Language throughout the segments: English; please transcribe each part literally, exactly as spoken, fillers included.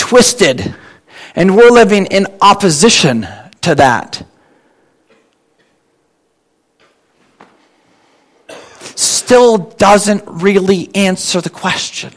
twisted, and we're living in opposition to that. Still doesn't really answer the question.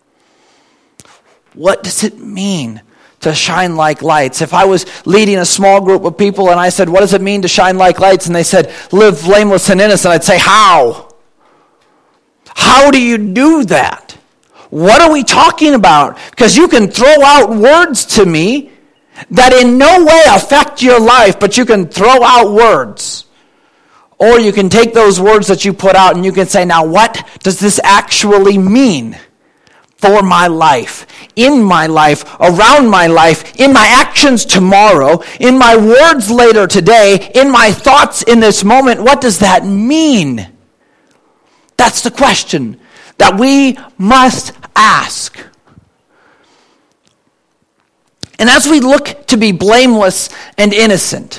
What does it mean to shine like lights? If I was leading a small group of people and I said, what does it mean to shine like lights? And they said, live blameless and innocent. I'd say, how? How do you do that? What are we talking about? Because you can throw out words to me that in no way affect your life, but you can throw out words. Or you can take those words that you put out and you can say, now what does this actually mean for my life, in my life, around my life, in my actions tomorrow, in my words later today, in my thoughts in this moment? What does that mean? That's the question that we must ask. And as we look to be blameless and innocent,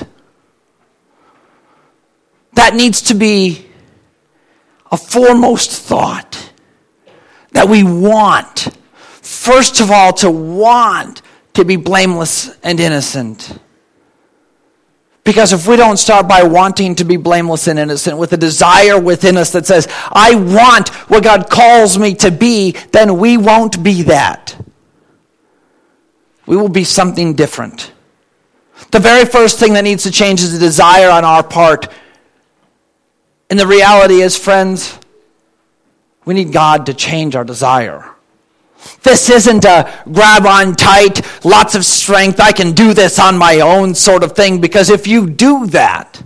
that needs to be a foremost thought that we want. First of all, to want to be blameless and innocent. Because if we don't start by wanting to be blameless and innocent with a desire within us that says, I want what God calls me to be, then we won't be that. We will be something different. The very first thing that needs to change is a desire on our part. And the reality is, friends, we need God to change our desire. This isn't a grab on tight, lots of strength, I can do this on my own sort of thing, because if you do that,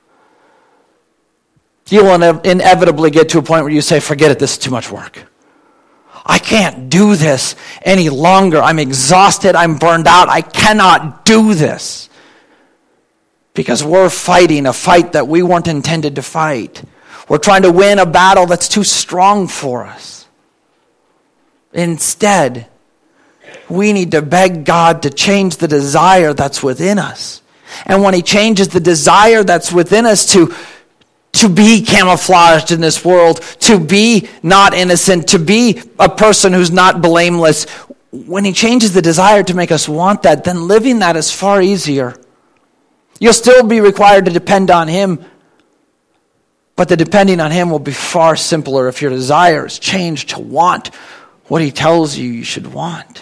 you will inevitably get to a point where you say, forget it, this is too much work. I can't do this any longer. I'm exhausted, I'm burned out, I cannot do this. Because we're fighting a fight that we weren't intended to fight. We're trying to win a battle that's too strong for us. Instead, we need to beg God to change the desire that's within us. And when He changes the desire that's within us to, to be camouflaged in this world, to be not innocent, to be a person who's not blameless, when He changes the desire to make us want that, then living that is far easier. You'll still be required to depend on Him, but the depending on Him will be far simpler if your desire is changed to want what He tells you you should want.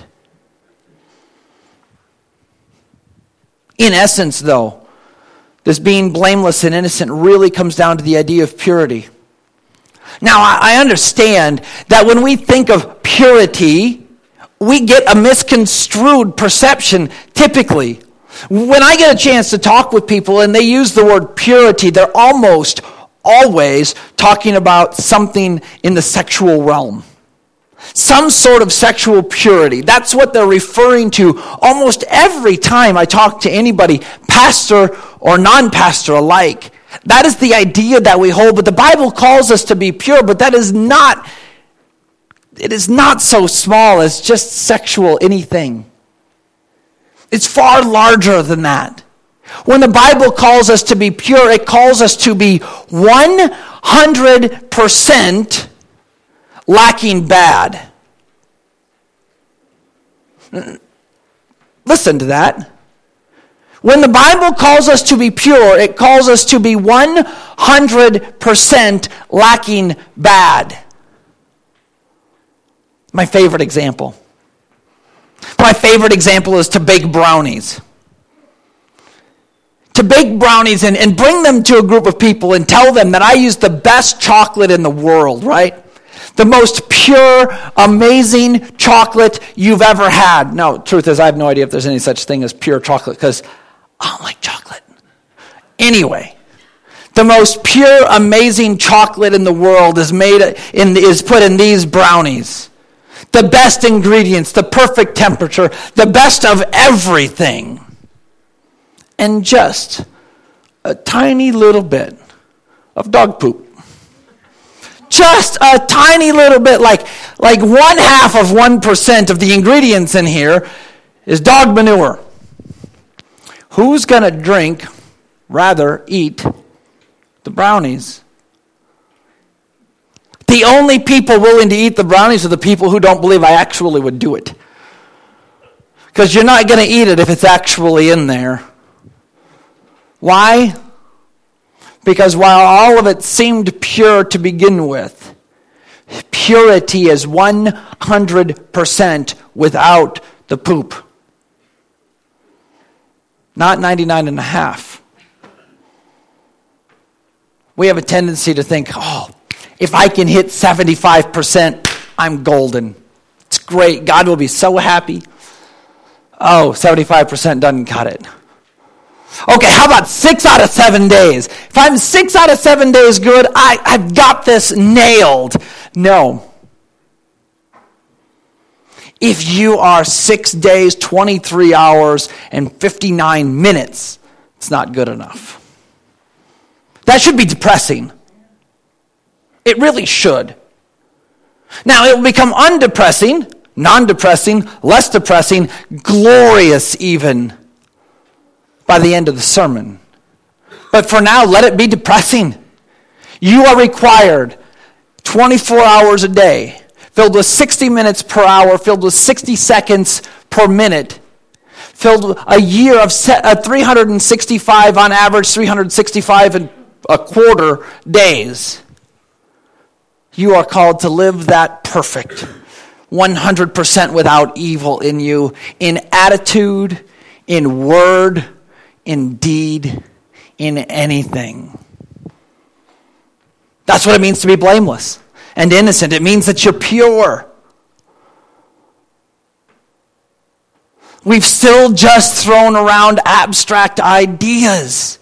In essence, though, this being blameless and innocent really comes down to the idea of purity. Now, I understand that when we think of purity, we get a misconstrued perception typically. When I get a chance to talk with people and they use the word purity, they're almost always talking about something in the sexual realm. Some sort of sexual purity. That's what they're referring to almost every time I talk to anybody, pastor or non-pastor alike. That is the idea that we hold, but the Bible calls us to be pure, but that is not, it is not so small as just sexual anything. It's far larger than that. When the Bible calls us to be pure, it calls us to be one hundred percent lacking bad. Listen to that. When the Bible calls us to be pure, it calls us to be one hundred percent lacking bad. My favorite example. My favorite example is to bake brownies. To bake brownies and, and bring them to a group of people and tell them that I use the best chocolate in the world, right? The most pure, amazing chocolate you've ever had. No, truth is, I have no idea if there's any such thing as pure chocolate because I don't like chocolate. Anyway, the most pure, amazing chocolate in the world is made in is put in these brownies. The best ingredients, the perfect temperature, the best of everything. And just a tiny little bit of dog poop. Just a tiny little bit, like, like one half of one percent of the ingredients in here is dog manure. Who's going to drink, rather eat, the brownies? The only people willing to eat the brownies are the people who don't believe I actually would do it. Because you're not going to eat it if it's actually in there. Why? Because while all of it seemed pure to begin with, purity is one hundred percent without the poop. Not ninety-nine and a half. We have a tendency to think, oh, if I can hit seventy-five percent, I'm golden. It's great. God will be so happy. Oh, seventy-five percent doesn't cut it. Okay, how about six out of seven days? If I'm six out of seven days good, I, I've got this nailed. No. If you are six days, twenty-three hours, and fifty-nine minutes, it's not good enough. That should be depressing. It really should. Now, it will become undepressing, non-depressing, less depressing, glorious even by the end of the sermon. But for now, let it be depressing. You are required twenty-four hours a day, filled with sixty minutes per hour, filled with sixty seconds per minute, filled with a year of three hundred sixty-five, on average, three hundred sixty-five and a quarter days. You are called to live that perfect, one hundred percent without evil in you, in attitude, in word, in deed, in anything. That's what it means to be blameless and innocent. It means that you're pure. We've still just thrown around abstract ideas.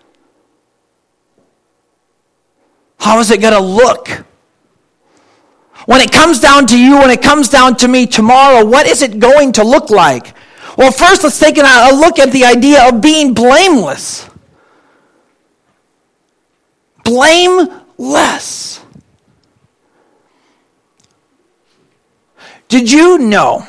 How is it going to look? When it comes down to you, when it comes down to me tomorrow, what is it going to look like? Well, first let's take a look at the idea of being blameless. Blameless. Did you know?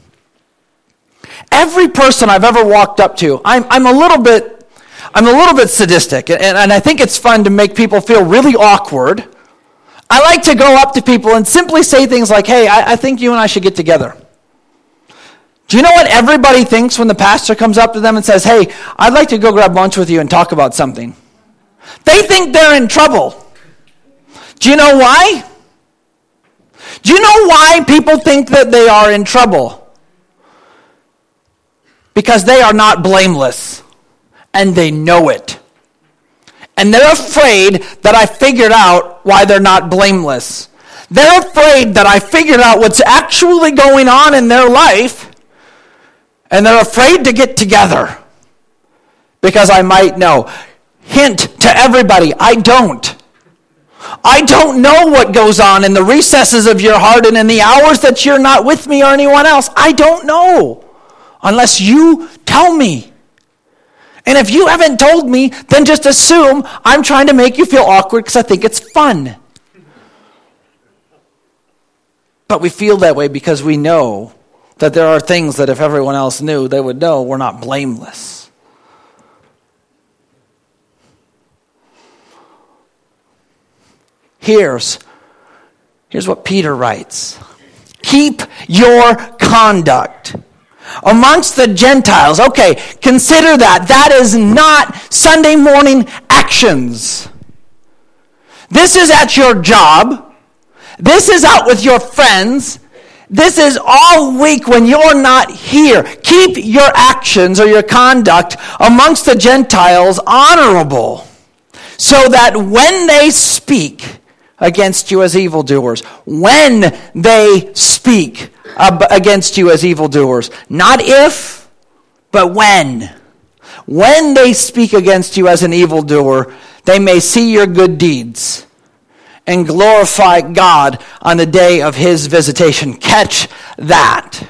Every person I've ever walked up to, I'm, I'm a little bit I'm a little bit sadistic, and, and I think it's fun to make people feel really awkward. I like to go up to people and simply say things like, hey, I, I think you and I should get together. Do you know what everybody thinks when the pastor comes up to them and says, hey, I'd like to go grab lunch with you and talk about something? They think they're in trouble. Do you know why? Do you know why people think that they are in trouble? Because they are not blameless. And they know it. And they're afraid that I figured out why they're not blameless. They're afraid that I figured out what's actually going on in their life. And they're afraid to get together. Because I might know. Hint to everybody, I don't. I don't know what goes on in the recesses of your heart and in the hours that you're not with me or anyone else. I don't know. Unless you tell me. And if you haven't told me, then just assume I'm trying to make you feel awkward because I think it's fun. But we feel that way because we know that there are things that if everyone else knew, they would know we're not blameless. Here's, here's what Peter writes. Keep your conduct amongst the Gentiles. Okay, consider that. That is not Sunday morning actions. This is at your job. This is out with your friends. This is all week when you're not here. Keep your actions or your conduct amongst the Gentiles honorable, so that when they speak against you as evildoers, when they speak against you as evildoers, not if, but when. When they speak against you as an evildoer, they may see your good deeds and glorify God on the day of his visitation. Catch that.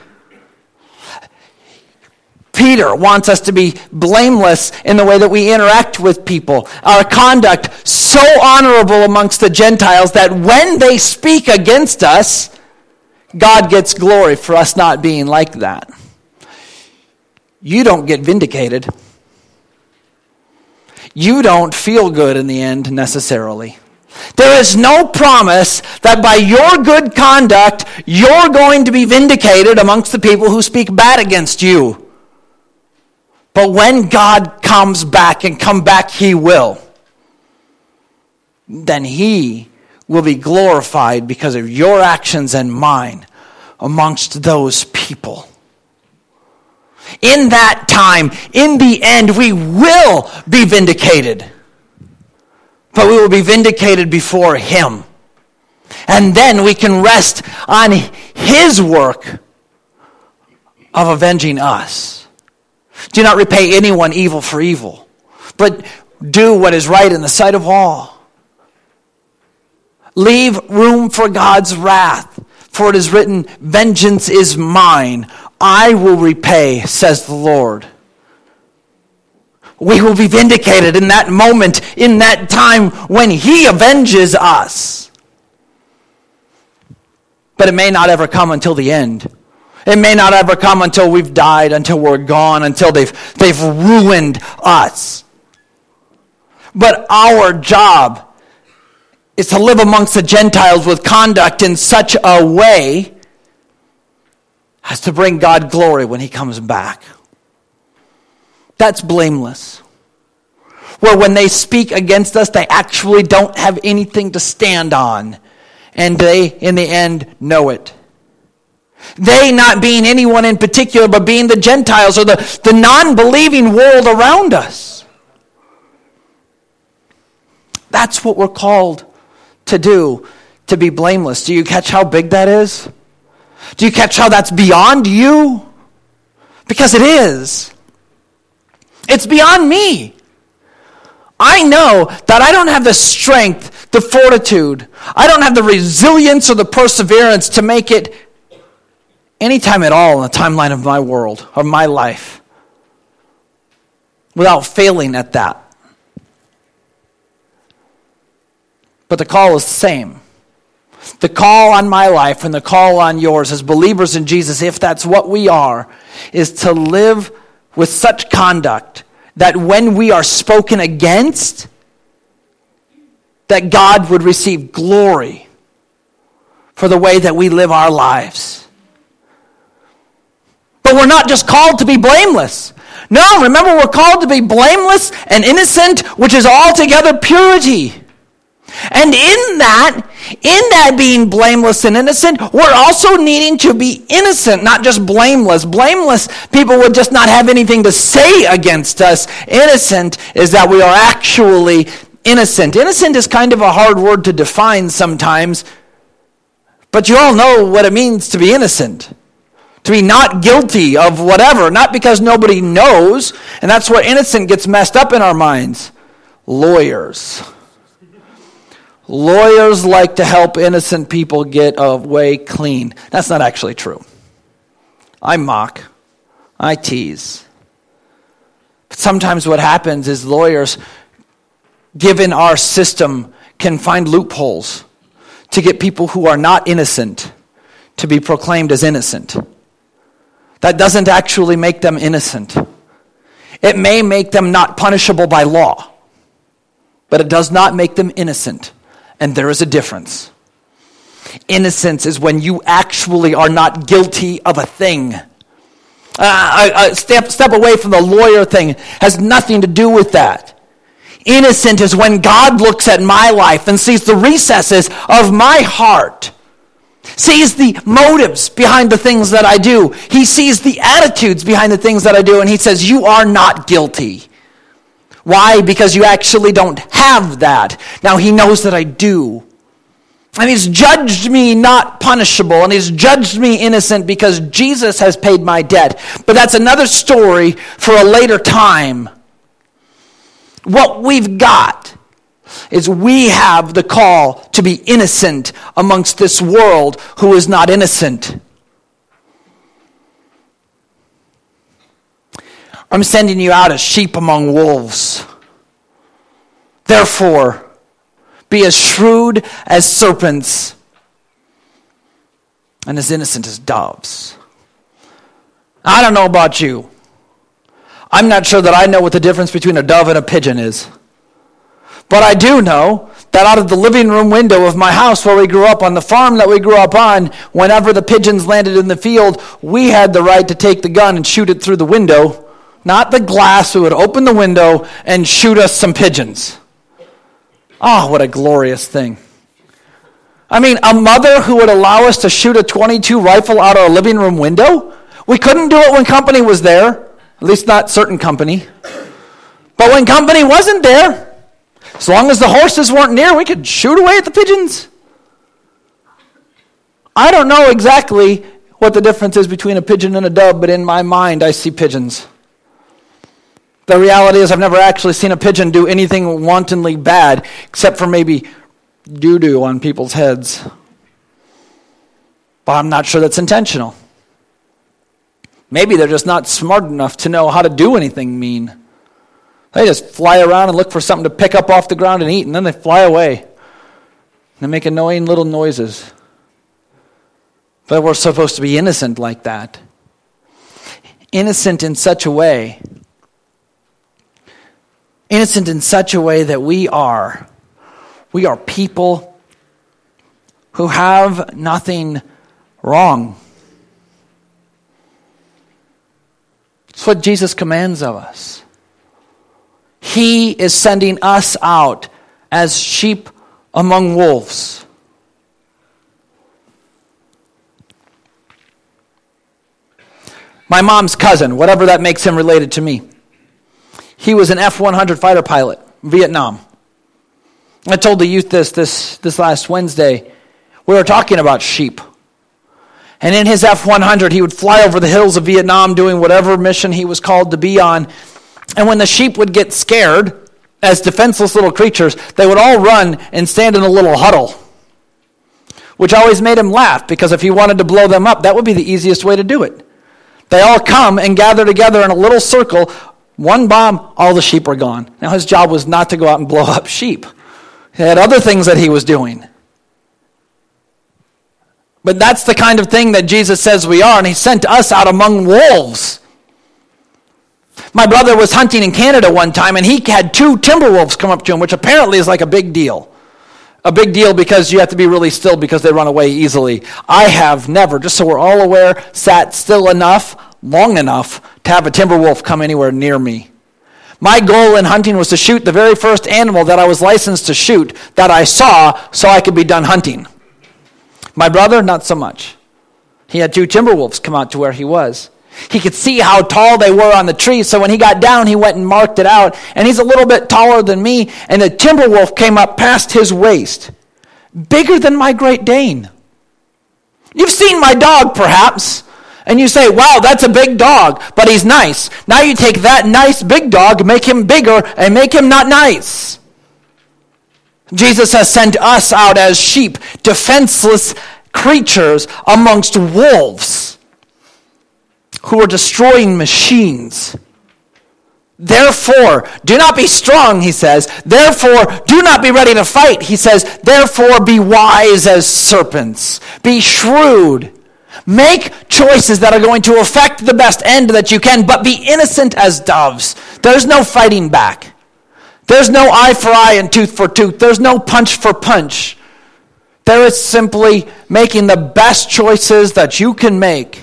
Peter wants us to be blameless in the way that we interact with people. Our conduct so honorable amongst the Gentiles that when they speak against us, God gets glory for us not being like that. You don't get vindicated. You don't feel good in the end necessarily. There is no promise that by your good conduct, you're going to be vindicated amongst the people who speak bad against you. But when God comes back, and come back he will, then he will be glorified because of your actions and mine amongst those people. In that time, in the end, we will be vindicated. But we will be vindicated before him. And then we can rest on his work of avenging us. Do not repay anyone evil for evil, but do what is right in the sight of all. Leave room for God's wrath, for it is written, vengeance is mine, I will repay, says the Lord. We will be vindicated in that moment, in that time when he avenges us. But it may not ever come until the end. It may not ever come until we've died, until we're gone, until they've, they've ruined us. But our job is to live amongst the Gentiles with conduct in such a way as to bring God glory when he comes back. That's blameless. Where when they speak against us, they actually don't have anything to stand on. And they, in the end, know it. They not being anyone in particular, but being the Gentiles or the, the non-believing world around us. That's what we're called to do, to be blameless. Do you catch how big that is? Do you catch how that's beyond you? Because it is. It's beyond me. I know that I don't have the strength, the fortitude. I don't have the resilience or the perseverance to make it any time at all in the timeline of my world, of my life, without failing at that. But the call is the same. The call on my life and the call on yours as believers in Jesus, if that's what we are, is to live with such conduct that when we are spoken against, that God would receive glory for the way that we live our lives. But we're not just called to be blameless. No, remember, we're called to be blameless and innocent, which is altogether purity. And in that, in that being blameless and innocent, we're also needing to be innocent, not just blameless. Blameless people would just not have anything to say against us. Innocent is that we are actually innocent. Innocent is kind of a hard word to define sometimes, but you all know what it means to be innocent. To be not guilty of whatever, not because nobody knows, and that's where innocent gets messed up in our minds. Lawyers. Lawyers like to help innocent people get away clean. That's not actually true. I mock. I tease. But sometimes what happens is lawyers, given our system, can find loopholes to get people who are not innocent to be proclaimed as innocent. That doesn't actually make them innocent. It may make them not punishable by law, but it does not make them innocent. And there is a difference. Innocence is when you actually are not guilty of a thing. Uh, I, I step, step away from the lawyer thing. It has nothing to do with that. Innocent is when God looks at my life and sees the recesses of my heart. Sees the motives behind the things that I do. He sees the attitudes behind the things that I do. And he says, you are not guilty. Why? Because you actually don't have that. Now he knows that I do. And he's judged me not punishable. And he's judged me innocent because Jesus has paid my debt. But that's another story for a later time. What we've got is we have the call to be innocent amongst this world who is not innocent. I'm sending you out as sheep among wolves. Therefore, be as shrewd as serpents and as innocent as doves. I don't know about you. I'm not sure that I know what the difference between a dove and a pigeon is. But I do know that out of the living room window of my house where we grew up, on the farm that we grew up on, whenever the pigeons landed in the field, we had the right to take the gun and shoot it through the window. Not the glass. We would open the window and shoot us some pigeons. Oh, what a glorious thing. I mean, a mother who would allow us to shoot a twenty-two rifle out our living room window? We couldn't do it when company was there. At least not certain company. But when company wasn't there, as long as the horses weren't near, we could shoot away at the pigeons. I don't know exactly what the difference is between a pigeon and a dove, but in my mind, I see pigeons. The reality is I've never actually seen a pigeon do anything wantonly bad, except for maybe doo-doo on people's heads. But I'm not sure that's intentional. Maybe they're just not smart enough to know how to do anything mean. They just fly around and look for something to pick up off the ground and eat, and then they fly away. They make annoying little noises. But we're supposed to be innocent like that. Innocent in such a way. Innocent in such a way that we are. We are people who have nothing wrong. It's what Jesus commands of us. He is sending us out as sheep among wolves. My mom's cousin, whatever that makes him related to me, he was an F one hundred fighter pilot, Vietnam. I told the youth this, this this last Wednesday. We were talking about sheep. And in his F one hundred, he would fly over the hills of Vietnam doing whatever mission he was called to be on. And when the sheep would get scared, as defenseless little creatures, they would all run and stand in a little huddle. Which always made him laugh, because if he wanted to blow them up, that would be the easiest way to do it. They all come and gather together in a little circle. One bomb, all the sheep are gone. Now his job was not to go out and blow up sheep. He had other things that he was doing. But that's the kind of thing that Jesus says we are, and he sent us out among wolves. My brother was hunting in Canada one time, and he had two timber wolves come up to him, which apparently is like a big deal. A big deal because you have to be really still because they run away easily. I have never, just so we're all aware, sat still enough, long enough, to have a timber wolf come anywhere near me. My goal in hunting was to shoot the very first animal that I was licensed to shoot that I saw so I could be done hunting. My brother, not so much. He had two timber wolves come out to where he was. He could see how tall they were on the tree, so when he got down, he went and marked it out. And he's a little bit taller than me, and the timber wolf came up past his waist, bigger than my Great Dane. You've seen my dog, perhaps, and you say, wow, that's a big dog, but he's nice. Now you take that nice big dog, make him bigger, and make him not nice. Jesus has sent us out as sheep, defenseless creatures amongst wolves who are destroying machines. Therefore, do not be strong, he says. Therefore, do not be ready to fight, he says. Therefore, be wise as serpents. Be shrewd. Make choices that are going to affect the best end that you can, but be innocent as doves. There's no fighting back. There's no eye for eye and tooth for tooth. There's no punch for punch. There is simply making the best choices that you can make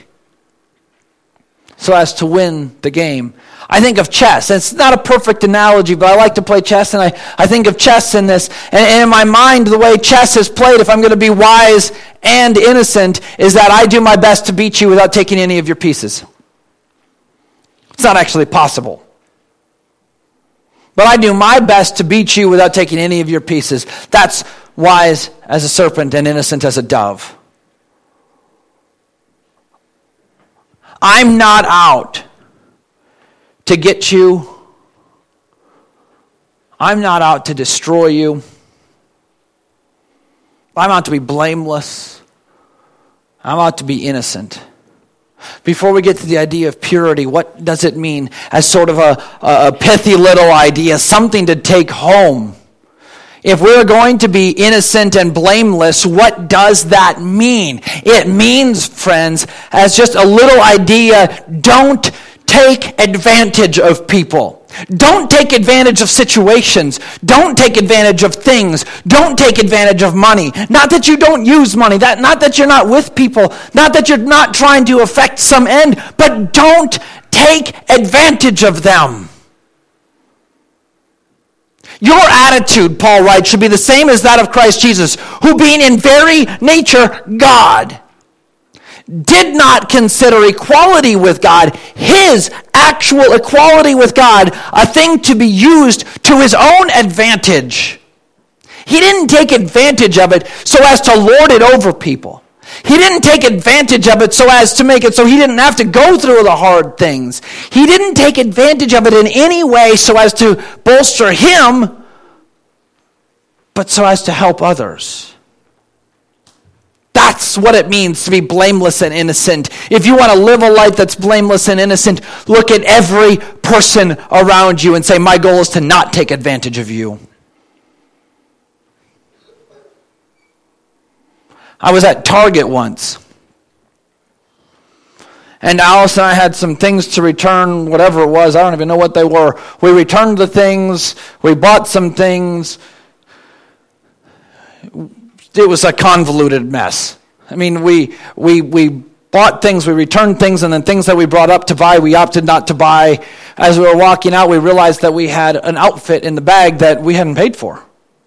so as to win the game. I think of chess. It's not a perfect analogy, but I like to play chess, and I, I think of chess in this. And, and in my mind, the way chess is played, if I'm going to be wise and innocent, is that I do my best to beat you without taking any of your pieces. It's not actually possible. But I do my best to beat you without taking any of your pieces. That's wise as a serpent and innocent as a dove. I'm not out to get you. I'm not out to destroy you. I'm out to be blameless. I'm out to be innocent. Before we get to the idea of purity, what does it mean as sort of a, a pithy little idea, something to take home? If we're going to be innocent and blameless, what does that mean? It means, friends, as just a little idea, don't take advantage of people. Don't take advantage of situations. Don't take advantage of things. Don't take advantage of money. Not that you don't use money. That, not that you're not with people. Not that you're not trying to affect some end. But don't take advantage of them. Your attitude, Paul writes, should be the same as that of Christ Jesus, who being in very nature God, did not consider equality with God, his actual equality with God, a thing to be used to his own advantage. He didn't take advantage of it so as to lord it over people. He didn't take advantage of it so as to make it so he didn't have to go through the hard things. He didn't take advantage of it in any way so as to bolster him, but so as to help others. That's what it means to be blameless and innocent. If you want to live a life that's blameless and innocent, look at every person around you and say, my goal is to not take advantage of you. I was at Target once, and Alice and I had some things to return, whatever it was. I don't even know what they were. We returned the things. We bought some things. It was a convoluted mess. I mean, we we we bought things, we returned things, and then things that we brought up to buy, we opted not to buy. As we were walking out, we realized that we had an outfit in the bag that we hadn't paid for.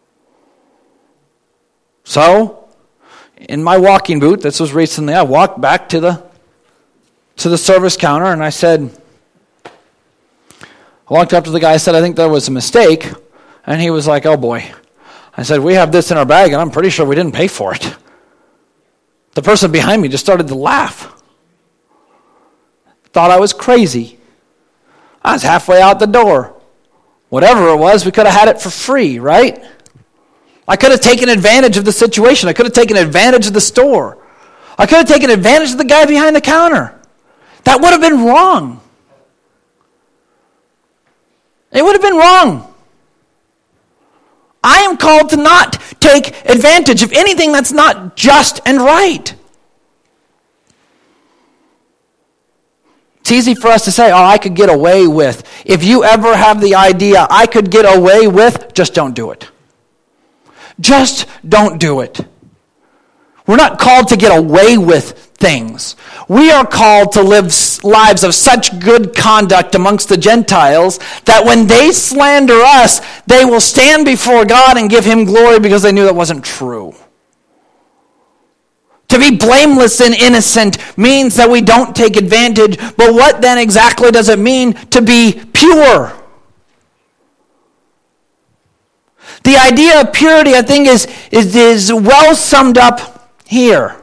So, in my walking boot, this was recently, I walked back to the to the service counter, and I said, I walked up to the guy, I said, I think there was a mistake, and he was like, oh boy. I said, we have this in our bag, and I'm pretty sure we didn't pay for it. The person behind me just started to laugh. Thought I was crazy. I was halfway out the door. Whatever it was, we could have had it for free, right? I could have taken advantage of the situation. I could have taken advantage of the store. I could have taken advantage of the guy behind the counter. That would have been wrong. It would have been wrong. I am called to not take advantage of anything that's not just and right. It's easy for us to say, oh, I could get away with. If you ever have the idea, I could get away with, just don't do it. Just don't do it. We're not called to get away with things. We are called to live lives of such good conduct amongst the Gentiles that when they slander us, they will stand before God and give him glory because they knew that wasn't true. To be blameless and innocent means that we don't take advantage, but what then exactly does it mean to be pure? The idea of purity, I think, is, is, is well summed up here.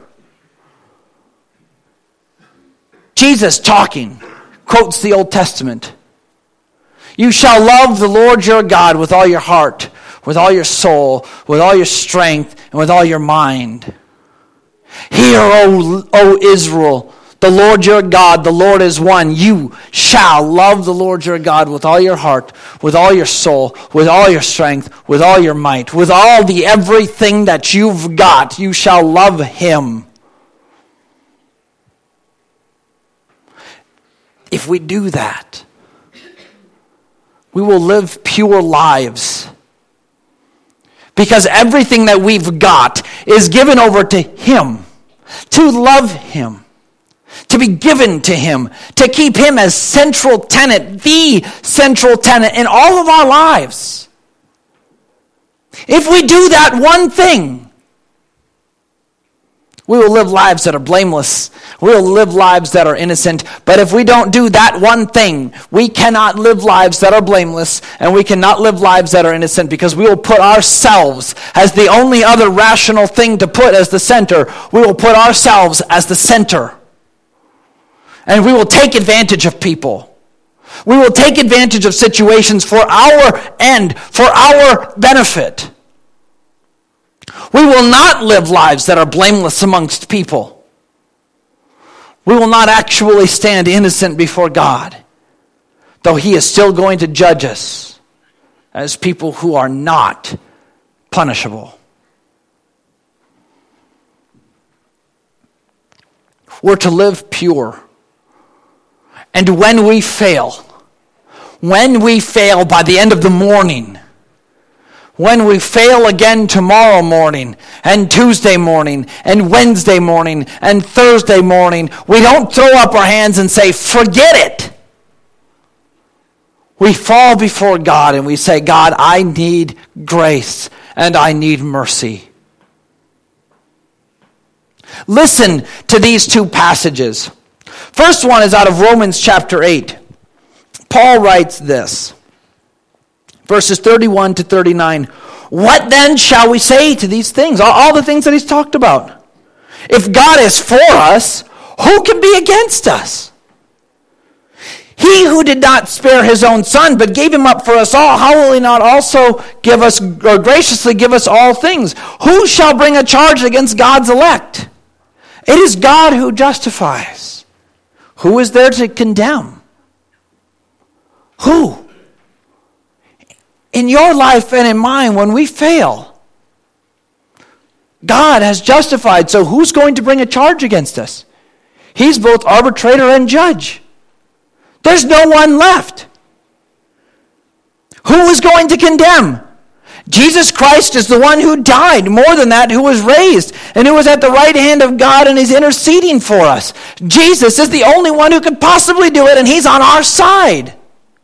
Jesus talking, quotes the Old Testament. You shall love the Lord your God with all your heart, with all your soul, with all your strength, and with all your mind. Hear, O, o Israel, the Lord your God, the Lord is one. You shall love the Lord your God with all your heart, with all your soul, with all your strength, with all your might, with all the everything that you've got. You shall love him. If we do that, we will live pure lives. Because everything that we've got is given over to him. To love him. To be given to him. To keep him as central tenet, the central tenet in all of our lives. If we do that one thing, we will live lives that are blameless. We will live lives that are innocent. But if we don't do that one thing, we cannot live lives that are blameless, and we cannot live lives that are innocent, because we will put ourselves as the only other rational thing to put as the center. We will put ourselves as the center. And we will take advantage of people. We will take advantage of situations for our end, for our benefit. We will not live lives that are blameless amongst people. We will not actually stand innocent before God, though he is still going to judge us as people who are not punishable. We're to live pure. And when we fail, when we fail by the end of the morning, when we fail again tomorrow morning, and Tuesday morning, and Wednesday morning, and Thursday morning, we don't throw up our hands and say, forget it. We fall before God and we say, God, I need grace and I need mercy. Listen to these two passages. First one is out of Romans chapter eight. Paul writes this, verses thirty-one to thirty-nine. What then shall we say to these things? All, all the things that he's talked about. If God is for us, who can be against us? He who did not spare his own son, but gave him up for us all, how will he not also give us, or graciously give us all things? Who shall bring a charge against God's elect? It is God who justifies. Who is there to condemn? Who? In your life and in mine, when we fail, God has justified, so who's going to bring a charge against us? He's both arbitrator and judge. There's no one left. Who is going to condemn? Jesus Christ is the one who died, more than that, who was raised, and who was at the right hand of God and is interceding for us. Jesus is the only one who could possibly do it, and he's on our side.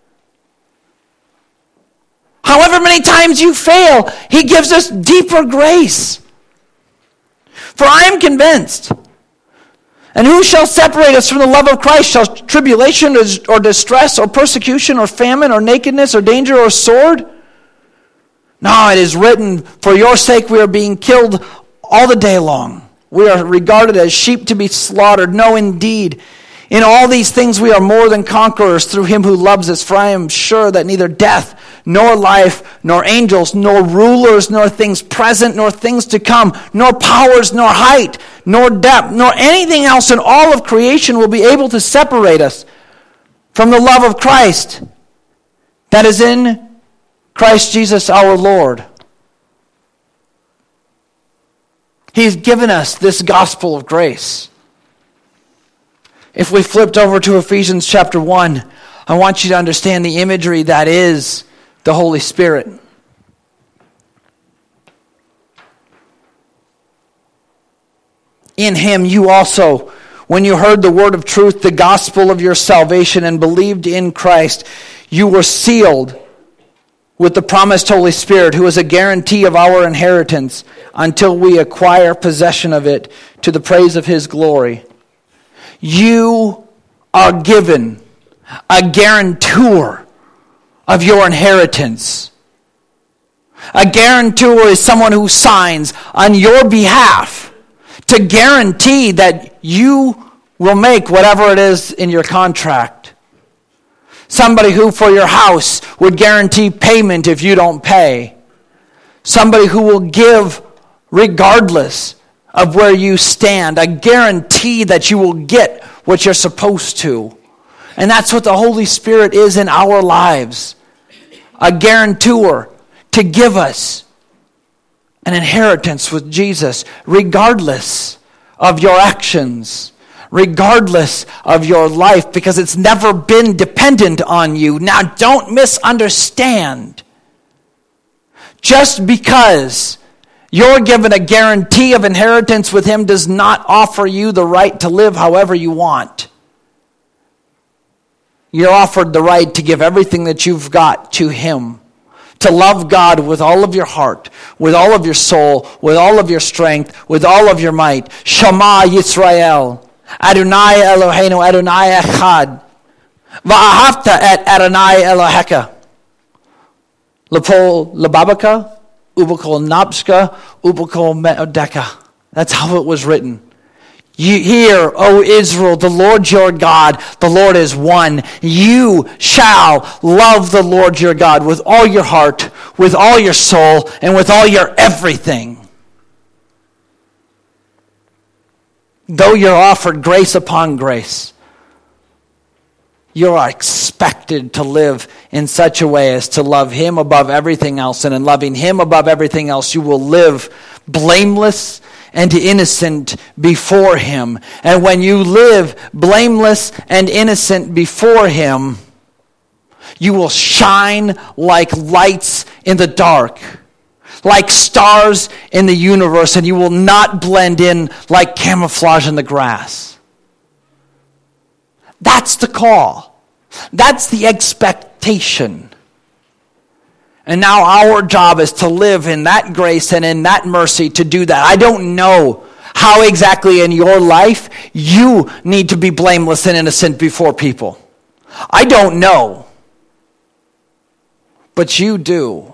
However many times you fail, he gives us deeper grace. For I am convinced, and who shall separate us from the love of Christ? Shall tribulation or distress or persecution or famine or nakedness or danger or sword? No, it is written, for your sake we are being killed all the day long. We are regarded as sheep to be slaughtered. No, indeed. In all these things we are more than conquerors through him who loves us. For I am sure that neither death, nor life, nor angels, nor rulers, nor things present, nor things to come, nor powers, nor height, nor depth, nor anything else in all of creation will be able to separate us from the love of Christ that is in Christ Jesus our Lord. He's given us this gospel of grace. If we flipped over to Ephesians chapter one, I want you to understand the imagery that is the Holy Spirit. In him you also, when you heard the word of truth, the gospel of your salvation, and believed in Christ, you were sealed with the promised Holy Spirit, who is a guarantee of our inheritance until we acquire possession of it to the praise of his glory. You are given a guarantor of your inheritance. A guarantor is someone who signs on your behalf to guarantee that you will make whatever it is in your contract. Somebody who for your house would guarantee payment if you don't pay. Somebody who will give regardless of where you stand. A guarantee that you will get what you're supposed to. And that's what the Holy Spirit is in our lives. A guarantor to give us an inheritance with Jesus, regardless of your actions, regardless of your life, because it's never been dependent on you. Now, don't misunderstand. Just because you're given a guarantee of inheritance with him does not offer you the right to live however you want. You're offered the right to give everything that you've got to him. To love God with all of your heart, with all of your soul, with all of your strength, with all of your might. Shema Yisrael. Adonai Eloheinu, Adonai Echad. Va'ahavta et Adonai Eloheka. Lepol lebabaka, ubakol napska, ubakol meodeka. That's how it was written. You hear, O Israel, the Lord your God, the Lord is one. You shall love the Lord your God with all your heart, with all your soul, and with all your everything. Though you're offered grace upon grace, you are expected to live in such a way as to love him above everything else. And in loving him above everything else, you will live blameless and innocent before him. And when you live blameless and innocent before him, You will shine like lights in the dark, like stars in the universe, and you will not blend in like camouflage in the grass. That's the call. That's the expectation. And now our job is to live in that grace and in that mercy to do that. I don't know how exactly in your life you need to be blameless and innocent before people. I don't know. But you do.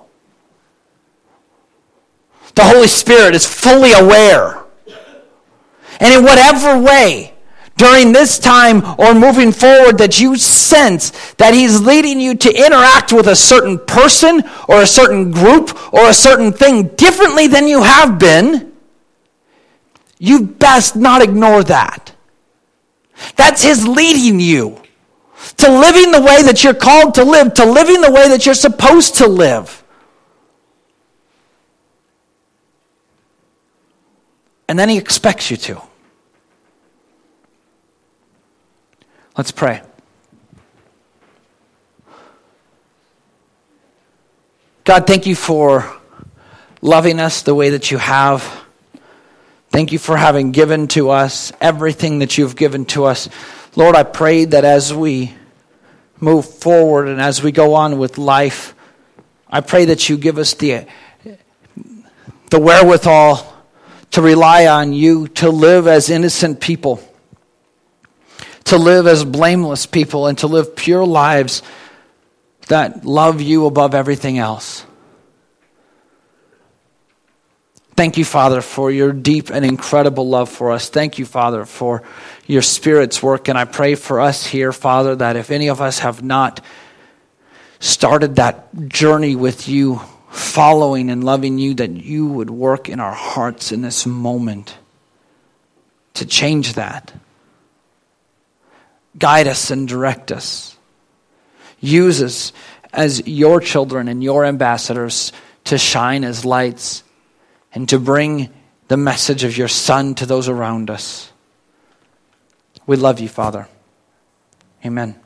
The Holy Spirit is fully aware. And in whatever way, during this time or moving forward, that you sense that He's leading you to interact with a certain person or a certain group or a certain thing differently than you have been, you best not ignore that. That's His leading you to living the way that you're called to live, to living the way that you're supposed to live. And then He expects you to. Let's pray. God, thank you for loving us the way that you have. Thank you for having given to us everything that you've given to us. Lord, I pray that as we move forward and as we go on with life, I pray that you give us the, the wherewithal to rely on you, to live as innocent people, to live as blameless people, and to live pure lives that love you above everything else. Thank you, Father, for your deep and incredible love for us. Thank you, Father, for your Spirit's work. And I pray for us here, Father, that if any of us have not started that journey with you, following and loving you, that you would work in our hearts in this moment to change that. Guide us and direct us. Use us as your children and your ambassadors to shine as lights and to bring the message of your Son to those around us. We love you, Father. Amen.